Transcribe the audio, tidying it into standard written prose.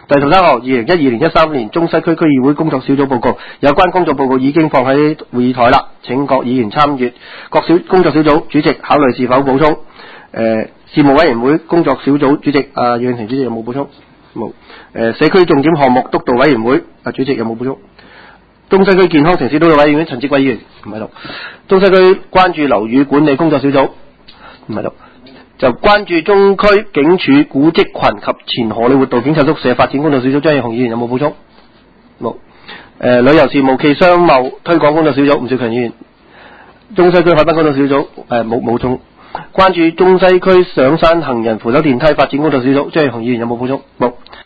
第13項2012-13年中西區區議會工作小組報告，有關工作報告已經放喺會議台啦，請各議員參閱。各工作小組主席考慮是否補充。事務委員會工作小組主席楊永婷主席有冇補充？冇。社區重點項目督導委員會主席有冇補充？中西區健康城市督導委員會陳志貴議員唔喺度。中西區關注樓宇管理工作小組唔喺度。就關注中區警署古蹟群及前荷里活道警察宿舍發展工作小組張宇雄議員有冇補充？冇。旅遊事務暨商貿推廣工作小組吳兆強議員。中西區海濱工作小組冇充。關注中西區上山行人扶手電梯發展工作小組張宇雄議員有冇補充？冇。